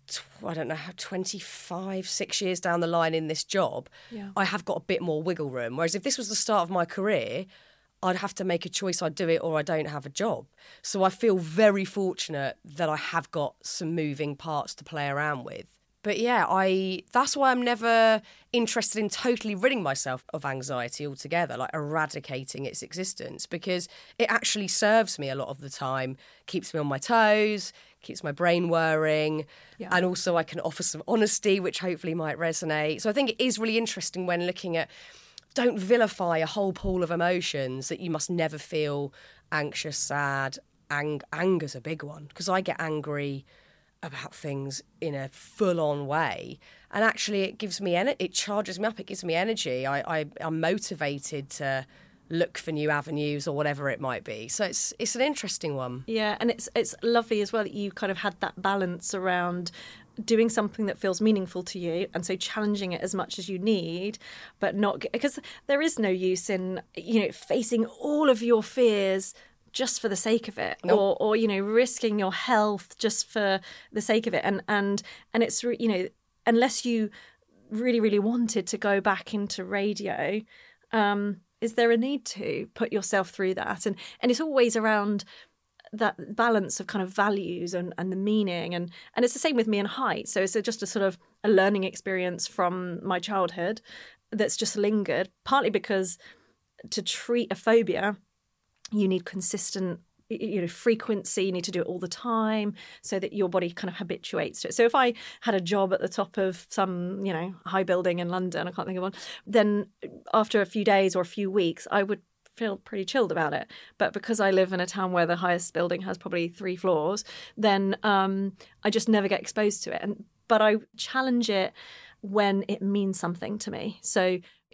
I don't know, twenty-five, six years down the line in this job, yeah. I have got a bit more wiggle room. Whereas if this was the start of my career, I'd have to make a choice, I'd do it or I don't have a job. So I feel very fortunate that I have got some moving parts to play around with. But yeah, I that's why I'm never interested in totally ridding myself of anxiety altogether, like eradicating its existence, because it actually serves me a lot of the time, keeps me on my toes, keeps my brain whirring, yeah. and also I can offer some honesty, which hopefully might resonate. So I think it is really interesting when looking at, don't vilify a whole pool of emotions that you must never feel anxious, sad, ang- anger's a big one, because I get angry about things in a full-on way, and actually it gives me en- it charges me up, it gives me energy. I, I I'm motivated to look for new avenues or whatever it might be. So it's it's an interesting one. Yeah, and it's it's lovely as well that you kind of had that balance around doing something that feels meaningful to you, and so challenging it as much as you need, but not, because there is no use in, you know, facing all of your fears just for the sake of it, nope. or, or, you know, risking your health just for the sake of it. And, and, and it's, you know, unless you really, really wanted to go back into radio, um, is there a need to put yourself through that? And, and it's always around that balance of kind of values and, and the meaning. And, and it's the same with me and height. So it's just a sort of a learning experience from my childhood that's just lingered, partly because to treat a phobia, you need consistent, you know, frequency. You need to do it all the time so that your body kind of habituates to it. So if I had a job at the top of some, you know, high building in London, I can't think of one, then after a few days or a few weeks, I would feel pretty chilled about it. But because I live in a town where the highest building has probably three floors, then um, I just never get exposed to it. And but I challenge it when it means something to me. So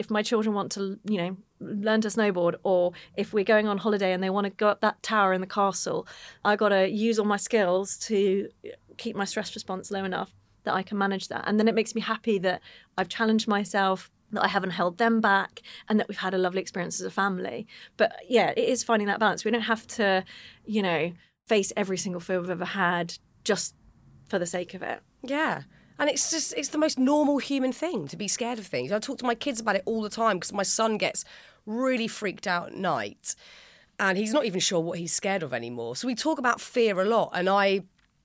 if my children want to, you know, learn to snowboard, or if we're going on holiday and they want to go up that tower in the castle, I got to use all my skills to keep my stress response low enough that I can manage that. And then it makes me happy that I've challenged myself, that I haven't held them back, and that we've had a lovely experience as a family. But yeah, it is finding that balance. We don't have to, you know, face every single fear we've ever had just for the sake of it. Yeah. And it's just, it's the most normal human thing to be scared of things. I talk to my kids about it all the time because my son gets really freaked out at night and he's not even sure what he's scared of anymore. So we talk about fear a lot, and I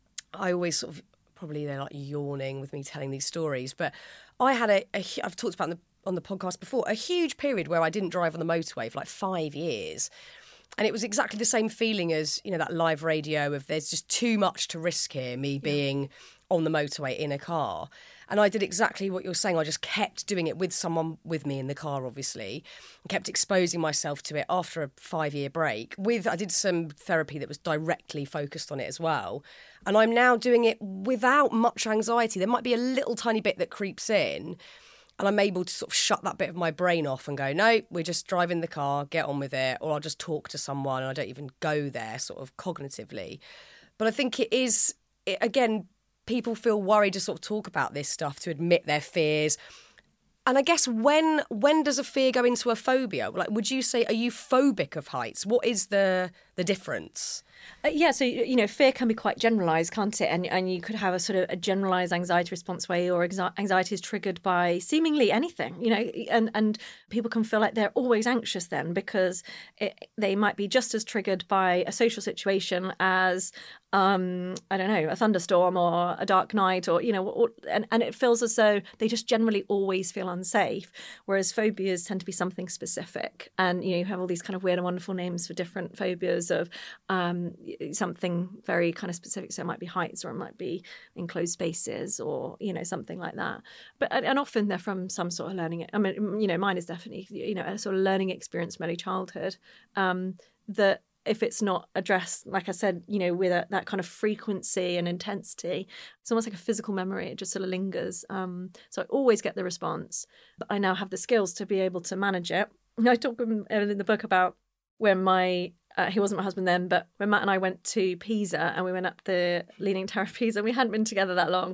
I always sort of, probably they're like yawning with me telling these stories, but I had a, a I've talked about on the, on the podcast before, a huge period where I didn't drive on the motorway for like five years. And it was exactly the same feeling as, you know, that live radio of there's just too much to risk here, me being yeah. on the motorway in a car. And I did exactly what you're saying. I just kept doing it with someone with me in the car, obviously, and kept exposing myself to it after a five-year break. With I did some therapy that was directly focused on it as well. And I'm now doing it without much anxiety. There might be a little tiny bit that creeps in, and I'm able to sort of shut that bit of my brain off and go, no, we're just driving the car, get on with it, or I'll just talk to someone and I don't even go there sort of cognitively. But I think it is, it, again, people feel worried to sort of talk about this stuff, to admit their fears. And I guess when when does a fear go into a phobia? Like, would you say, are you phobic of heights? What is the the difference? Uh, yeah, so, you know, fear can be quite generalised, can't it? And and you could have a sort of a generalised anxiety response way, or anxiety is triggered by seemingly anything, you know, and, and people can feel like they're always anxious then because it, they might be just as triggered by a social situation as, um, I don't know, a thunderstorm or a dark night, or, you know, or, and, and it feels as though they just generally always feel unsafe, whereas phobias tend to be something specific. And, you know, you have all these kind of weird and wonderful names for different phobias of um, something very kind of specific. So it might be heights, or it might be enclosed spaces, or, you know, something like that. But and often they're from some sort of learning. I mean, you know, mine is definitely, you know, a sort of learning experience from early childhood um, that if it's not addressed, like I said, you know, with a, that kind of frequency and intensity, it's almost like a physical memory. It just sort of lingers. Um, so I always get the response, but I now have the skills to be able to manage it. And I talk in the book about when my Uh, he wasn't my husband then, but when Matt and I went to Pisa and we went up the Leaning Tower of Pisa, we hadn't been together that long,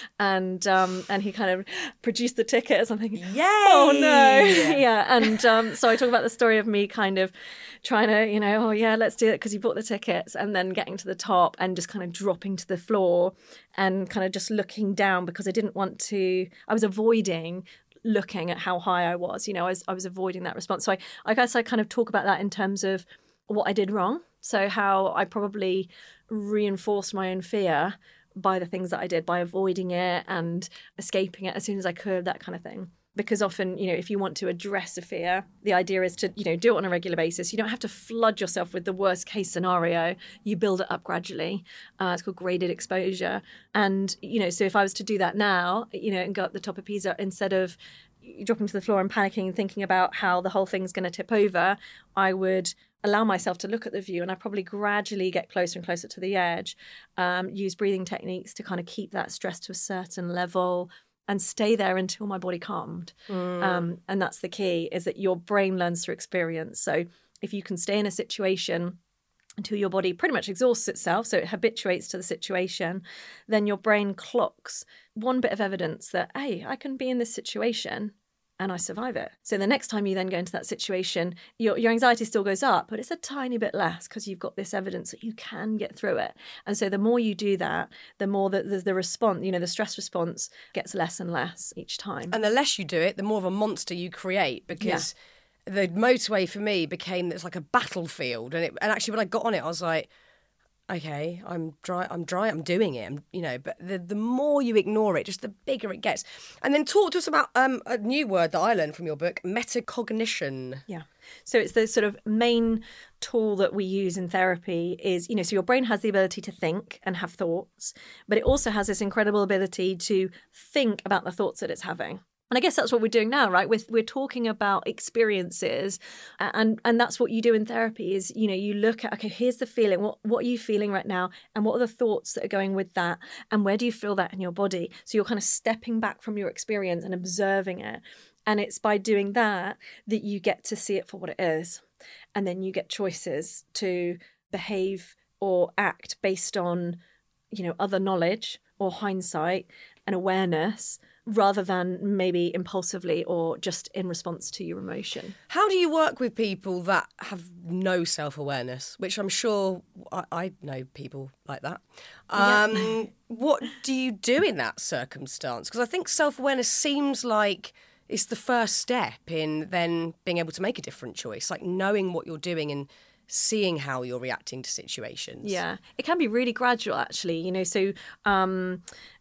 and um, and he kind of produced the tickets. I'm thinking, yay! Oh no, yeah. And um, so I talk about the story of me kind of trying to, you know, oh yeah, let's do it because he bought the tickets, and then getting to the top and just kind of dropping to the floor and kind of just looking down because I didn't want to. I was avoiding looking at how high I was. You know, I was I was avoiding that response. So I, I guess I kind of talk about that in terms of what I did wrong. So how I probably reinforced my own fear by the things that I did, by avoiding it and escaping it as soon as I could, that kind of thing. Because often, you know, if you want to address a fear, the idea is to, you know, do it on a regular basis. You don't have to flood yourself with the worst case scenario. You build it up gradually. Uh, it's called graded exposure. And, you know, so if I was to do that now, you know, and go up the top of Pisa, instead of dropping to the floor and panicking and thinking about how the whole thing's going to tip over, I would allow myself to look at the view, and I probably gradually get closer and closer to the edge, um, use breathing techniques to kind of keep that stress to a certain level and stay there until my body calmed. Mm. Um, and that's the key, is that your brain learns through experience. So if you can stay in a situation until your body pretty much exhausts itself, so it habituates to the situation, then your brain clocks one bit of evidence that, hey, I can be in this situation and I survive it. So the next time you then go into that situation, your your anxiety still goes up, but it's a tiny bit less because you've got this evidence that you can get through it. And so the more you do that, the more that the, the response, you know, the stress response gets less and less each time. And the less you do it, the more of a monster you create, because yeah. the motorway for me became, it's like a battlefield. And, it, and actually when I got on it, I was like, okay, I'm dry, I'm dry, I'm doing it, I'm, you know, but the, the more you ignore it, just the bigger it gets. And then talk to us about um, a new word that I learned from your book, metacognition. Yeah. So it's the sort of main tool that we use in therapy is, you know, so your brain has the ability to think and have thoughts, but it also has this incredible ability to think about the thoughts that it's having. And I guess that's what we're doing now, right? We're, we're talking about experiences, and, and that's what you do in therapy is, you know, you look at, okay, here's the feeling. What, what are you feeling right now? And what are the thoughts that are going with that? And where do you feel that in your body? So you're kind of stepping back from your experience and observing it. And it's by doing that that you get to see it for what it is. And then you get choices to behave or act based on, you know, other knowledge or hindsight and awareness, rather than maybe impulsively or just in response to your emotion. How do you work with people that have no self-awareness, which I'm sure I, I know people like that. Um, yeah. What do you do in that circumstance? Because I think self-awareness seems like it's the first step in then being able to make a different choice, like knowing what you're doing and seeing how you're reacting to situations. Yeah, it can be really gradual, actually. You know, so um,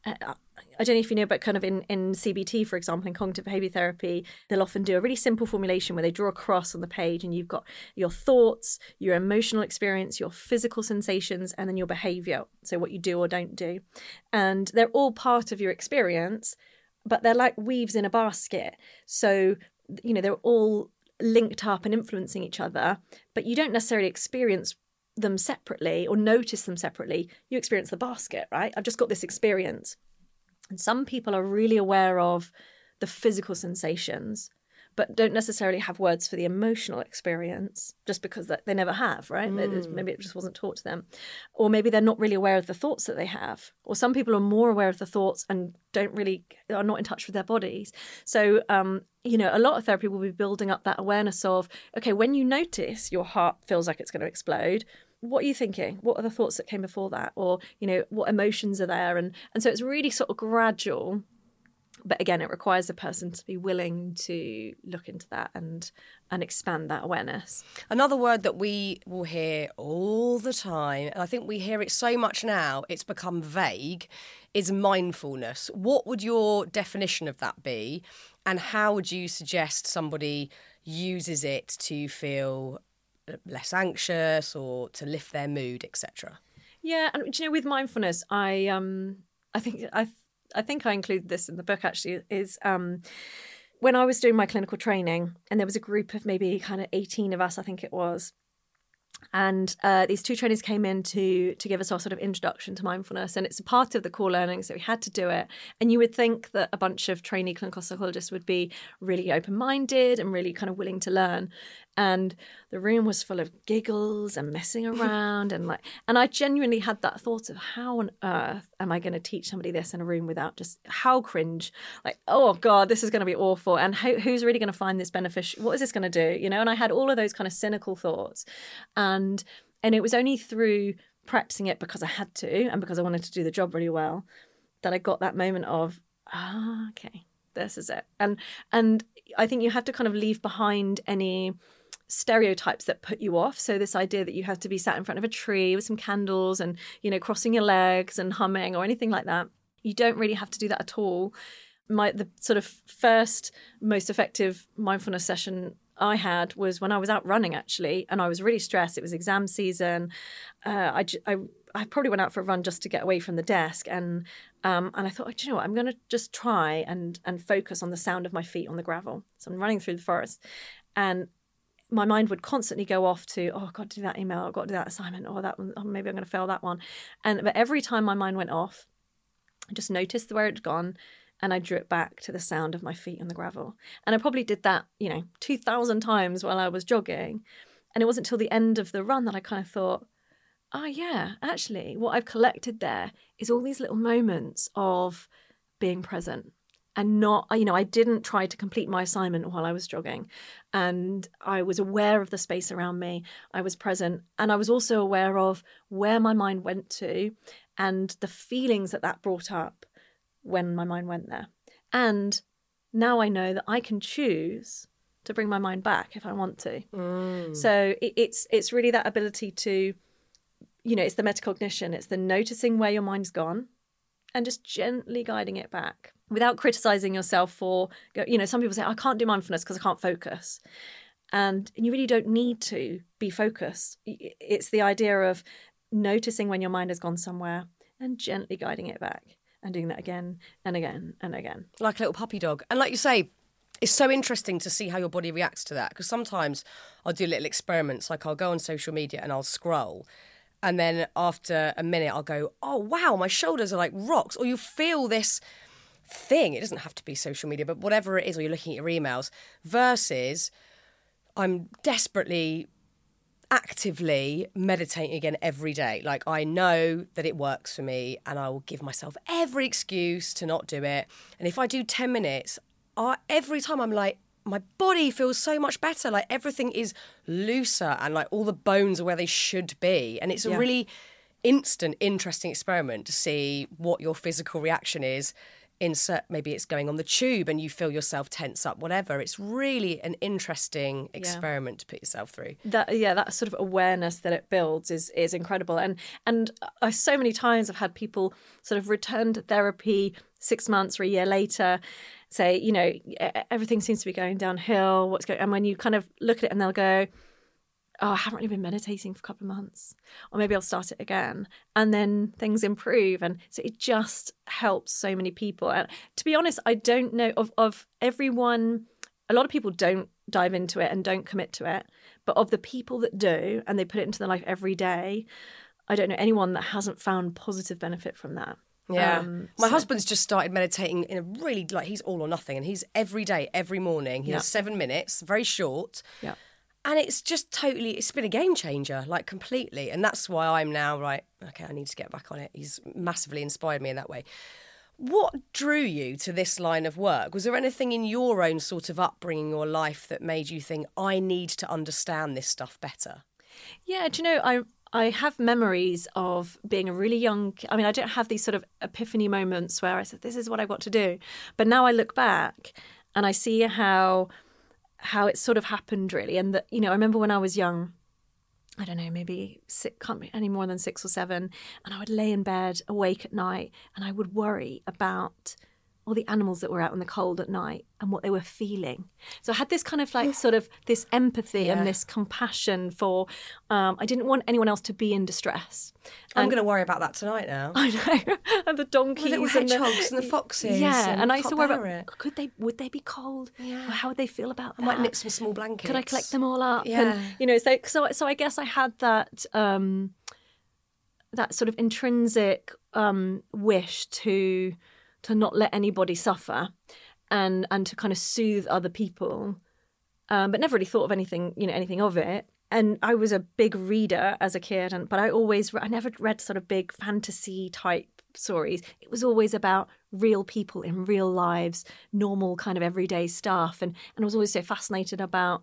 I don't know if you know, but kind of in, in C B T, for example, in cognitive behaviour therapy, they'll often do a really simple formulation where they draw a cross on the page and you've got your thoughts, your emotional experience, your physical sensations, and then your behaviour, so what you do or don't do. And they're all part of your experience, but they're like weaves in a basket. So, you know, they're all linked up and influencing each other, but you don't necessarily experience them separately or notice them separately. You experience the basket, right? I've just got this experience. And some people are really aware of the physical sensations, but don't necessarily have words for the emotional experience just because they never have, right? Mm. Maybe it just wasn't taught to them. Or maybe they're not really aware of the thoughts that they have. Or some people are more aware of the thoughts and don't really, are not in touch with their bodies. So, um, you know, a lot of therapy will be building up that awareness of, okay, when you notice your heart feels like it's going to explode, what are you thinking? What are the thoughts that came before that? Or, you know, what emotions are there? And and so it's really sort of gradual. But again, it requires a person to be willing to look into that and and expand that awareness. Another word that we will hear all the time, and I think we hear it so much now, it's become vague, is mindfulness. What would your definition of that be? And how would you suggest somebody uses it to feel less anxious or to lift their mood, et cetera? Yeah, and you know, with mindfulness, I um I think I I think I included this in the book actually, is um when I was doing my clinical training, and there was a group of maybe kind of eighteen of us, I think it was. And uh, these two trainees came in to to give us our sort of introduction to mindfulness. And it's a part of the core learning, so we had to do it. And you would think that a bunch of trainee clinical psychologists would be really open-minded and really kind of willing to learn. And the room was full of giggles and messing around. and like, and I genuinely had that thought of, how on earth am I going to teach somebody this in a room without just, how cringe? Like, oh God, this is going to be awful. And how, who's really going to find this beneficial? What is this going to do? You know, and I had all of those kind of cynical thoughts. And and it was only through practicing it, because I had to and because I wanted to do the job really well, that I got that moment of, ah, okay, this is it. And and I think you have to kind of leave behind any stereotypes that put you off. So this idea that you have to be sat in front of a tree with some candles and, you know, crossing your legs and humming or anything like that. You don't really have to do that at all. My the sort of first most effective mindfulness session I had was when I was out running, actually, and I was really stressed. It was exam season. Uh, I, I, I probably went out for a run just to get away from the desk, and um, and I thought, oh, do you know what? I'm going to just try and and focus on the sound of my feet on the gravel. So I'm running through the forest, and my mind would constantly go off to, oh, I've got to do that email, I've got to do that assignment, or that one, oh, maybe I'm going to fail that one. And but every time my mind went off, I just noticed where it had gone. And I drew it back to the sound of my feet on the gravel. And I probably did that, you know, two thousand times while I was jogging. And it wasn't until the end of the run that I kind of thought, oh, yeah, actually, what I've collected there is all these little moments of being present. And not, you know, I didn't try to complete my assignment while I was jogging. And I was aware of the space around me. I was present. And I was also aware of where my mind went to and the feelings that that brought up when my mind went there. And now I know that I can choose to bring my mind back if I want to. Mm. So it, it's it's really that ability to, you know, it's the metacognition, it's the noticing where your mind's gone and just gently guiding it back without criticizing yourself for, you know, some people say, I can't do mindfulness because I can't focus. And you really don't need to be focused. It's the idea of noticing when your mind has gone somewhere and gently guiding it back. And doing that again and again and again. Like a little puppy dog. And like you say, it's so interesting to see how your body reacts to that. Because sometimes I'll do little experiments. Like I'll go on social media and I'll scroll. And then after a minute, I'll go, oh, wow, my shoulders are like rocks. Or you feel this thing. It doesn't have to be social media, but whatever it is, or you're looking at your emails, versus I'm desperately, actively meditating again every day. Like, I know that it works for me, and I will give myself every excuse to not do it. And if I do ten minutes, I, every time I'm like, my body feels so much better. Like, everything is looser, and like all the bones are where they should be. And it's a Yeah. really instant, interesting experiment to see what your physical reaction is. Insert, maybe it's going on the tube and you feel yourself tense up, whatever. It's really an interesting experiment to put yourself through. That yeah, that sort of awareness that it builds is is incredible. And and I so many times I've had people sort of return to therapy six months or a year later, say, you know, everything seems to be going downhill. What's going? And when you kind of look at it, and they'll go, oh, I haven't really been meditating for a couple of months, or maybe I'll start it again. And then things improve. And so it just helps so many people. And to be honest, I don't know of, of everyone, a lot of people don't dive into it and don't commit to it. But of the people that do, and they put it into their life every day, I don't know anyone that hasn't found positive benefit from that. Yeah. Um, My so- husband's just started meditating in a really, like, he's all or nothing. And he's every day, every morning. He Yeah. does seven minutes, very short. Yeah. And it's just totally, it's been a game changer, like, completely. And that's why I'm now, right, okay, I need to get back on it. He's massively inspired me in that way. What drew you to this line of work? Was there anything in your own sort of upbringing or life that made you think, I need to understand this stuff better? Yeah, do you know, I I have memories of being a really young, I mean, I don't have these sort of epiphany moments where I said, this is what I've got to do. But now I look back and I see how how it sort of happened, really. And that, you know, I remember when I was young, I don't know, maybe six, can't be any more than six or seven, and I would lay in bed awake at night and I would worry about all the animals that were out in the cold at night and what they were feeling. So I had this kind of like sort of this empathy Yeah. and this compassion for, um, I didn't want anyone else to be in distress. I'm And- going to worry about that tonight now. I know, and the donkeys, The little and the- hedgehogs and the foxes. Yeah, and and I used to can't worry bear about, it. could they, would they be cold? Yeah. Or how would they feel about I that? might knit some small blankets. Could I collect them all up? Yeah. And, you know, so so so I guess I had that um, that sort of intrinsic um, wish to to not let anybody suffer, and and to kind of soothe other people, um, but never really thought of anything, you know, anything of it. And I was a big reader as a kid, and but I always I never read sort of big fantasy type stories. It was always about real people in real lives, normal kind of everyday stuff, and and I was always so fascinated about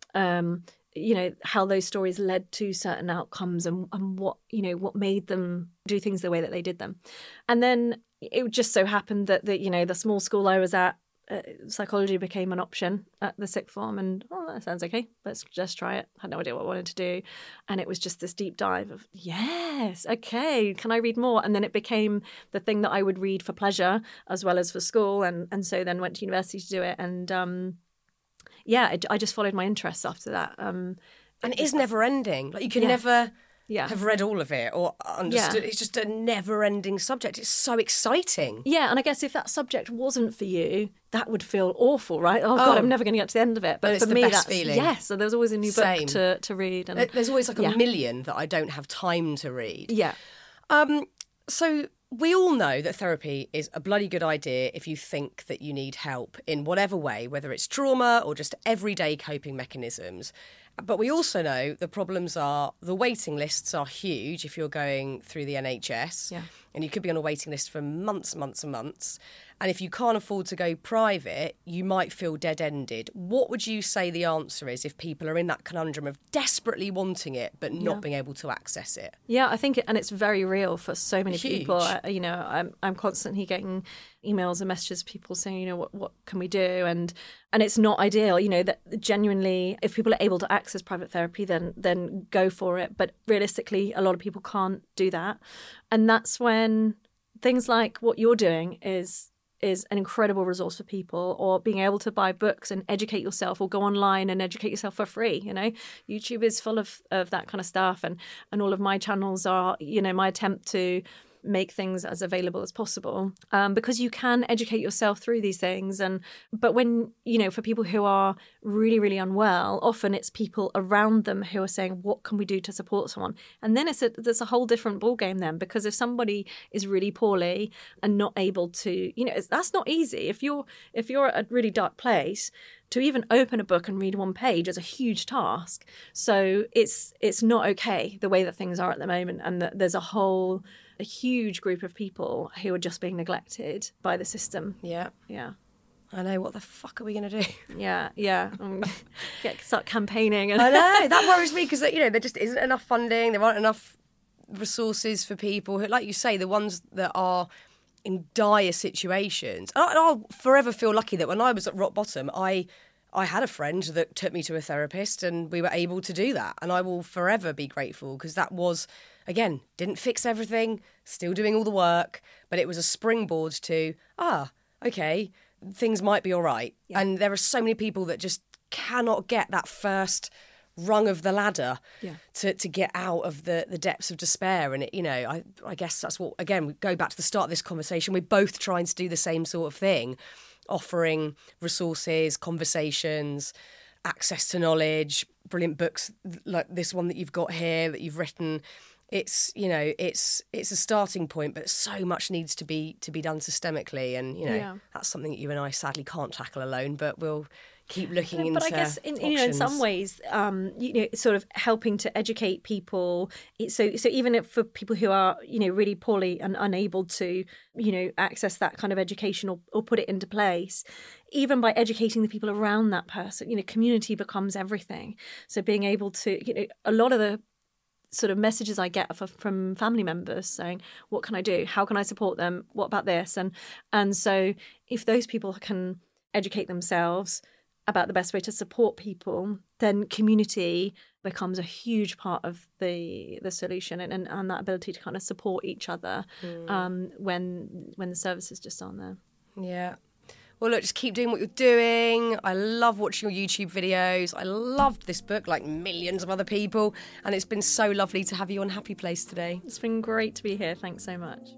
um, you know, how those stories led to certain outcomes, and and what, you know, what made them do things the way that they did them. And then it just so happened that the you know the small school I was at, Uh, psychology became an option at the sixth form, and oh, that sounds okay, let's just try it. I had no idea what I wanted to do, and it was just this deep dive of, yes, okay, can I read more? And then it became the thing that I would read for pleasure as well as for school, and and so then went to university to do it. And um, yeah, I, I just followed my interests after that. Um, And it is never ending. Like, you can Yeah. never Yeah. have read all of it or understood. Yeah. It's just a never ending subject. It's so exciting. Yeah, and I guess if that subject wasn't for you, that would feel awful, right? Oh, God, Oh. I'm never going to get to the end of it. But it's for the me, best that's feeling. yes. So there's always a new Same. book to, to read. And There- There's always like a yeah. million that I don't have time to read. Yeah. Um, so we all know that therapy is a bloody good idea if you think that you need help in whatever way, whether it's trauma or just everyday coping mechanisms. But we also know the problems are the waiting lists are huge if you're going through the N H S. Yeah. And you could be on a waiting list for months, months and months. And if you can't afford to go private, you might feel dead-ended. What would you say the answer is if people are in that conundrum of desperately wanting it but not Yeah. being able to access it? Yeah, I think, it, and it's very real for so many Huge. people. I, you know, I'm I'm constantly getting emails and messages, people saying, you know, what what can we do? And and it's not ideal. You know, that genuinely, if people are able to access private therapy, then then go for it. But realistically, a lot of people can't do that, and that's when things like what you're doing is is an incredible resource for people, or being able to buy books and educate yourself, or go online and educate yourself for free. You know, YouTube is full of, of that kind of stuff, and, and all of my channels are, you know, my attempt to make things as available as possible, um, because you can educate yourself through these things. And but when, you know, for people who are really, really unwell, often it's people around them who are saying, what can we do to support someone? And then it's a, there's a whole different ballgame then, because if somebody is really poorly and not able to, you know, it's, that's not easy. If you're if you're at a really dark place, to even open a book and read one page is a huge task. So it's it's not okay the way that things are at the moment, and that there's a whole a huge group of people who are just being neglected by the system. Yeah. Yeah. I know. What the fuck are we going to do? Yeah, yeah. Um, get start campaigning. And I know. That worries me because, you know, there just isn't enough funding. There aren't enough resources for people who, like you say, the ones that are in dire situations. And I'll forever feel lucky that when I was at rock bottom, I I had a friend that took me to a therapist and we were able to do that. And I will forever be grateful because that was, again, didn't fix everything, still doing all the work, but it was a springboard to, ah, okay, things might be all right. Yeah. And there are so many people that just cannot get that first rung of the ladder yeah. to, to get out of the, the depths of despair. And, it, you know, I, I guess that's what, again, we go back to the start of this conversation. We're both trying to do the same sort of thing, offering resources, conversations, access to knowledge, brilliant books like this one that you've got here that you've written. It's, you know, it's it's a starting point, but so much needs to be to be done systemically. And, you know, yeah. that's something that you and I sadly can't tackle alone, but we'll keep looking into. But I guess in, you know, in some ways, um, you know, sort of helping to educate people. So, so even if for people who are, you know, really poorly and unable to, you know, access that kind of education or, or put it into place, even by educating the people around that person, you know, community becomes everything. So being able to, you know, a lot of the sort of messages I get for, from family members saying, what can I do? How can I support them? What about this? And and so if those people can educate themselves about the best way to support people, then community becomes a huge part of the the solution, and, and, and that ability to kind of support each other mm. um, when when the services just aren't there. Yeah. Well, look, just keep doing what you're doing. I love watching your YouTube videos. I loved this book, like millions of other people. And it's been so lovely to have you on Happy Place today. It's been great to be here. Thanks so much.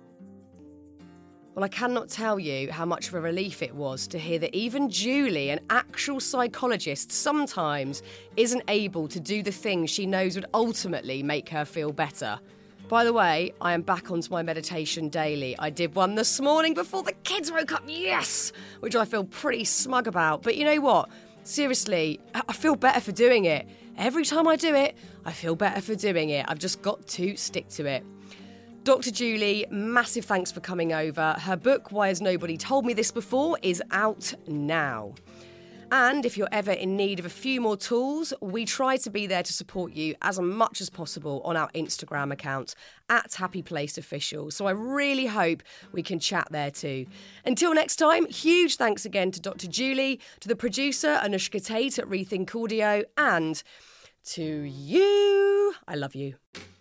Well, I cannot tell you how much of a relief it was to hear that even Julie, an actual psychologist, sometimes isn't able to do the things she knows would ultimately make her feel better. By the way, I am back onto my meditation daily. I did one this morning before the kids woke up, yes, which I feel pretty smug about. But you know what? Seriously, I feel better for doing it. Every time I do it, I feel better for doing it. I've just got to stick to it. Doctor Julie, massive thanks for coming over. Her book, Why Has Nobody Told Me This Before, is out now. And if you're ever in need of a few more tools, we try to be there to support you as much as possible on our Instagram account, at Happy Place Official. So I really hope we can chat there too. Until next time, huge thanks again to Doctor Julie, to the producer, Anushka Tate at Rethink Audio, and to you. I love you.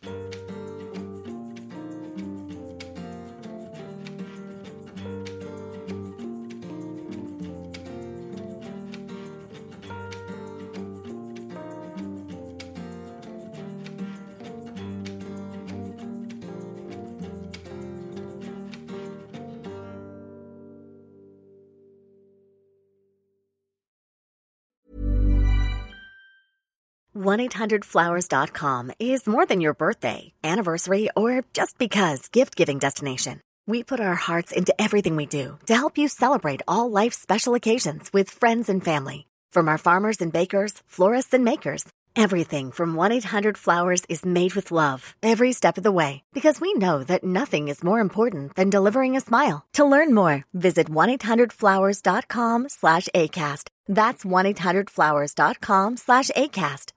one eight hundred flowers dot com is more than your birthday, anniversary, or just because gift-giving destination. We put our hearts into everything we do to help you celebrate all life's special occasions with friends and family. From our farmers and bakers, florists and makers, everything from one eight hundred flowers is made with love every step of the way, because we know that nothing is more important than delivering a smile. To learn more, visit one eight hundred flowers dot com slash ACAST. That's one eight hundred flowers dot com slash ACAST.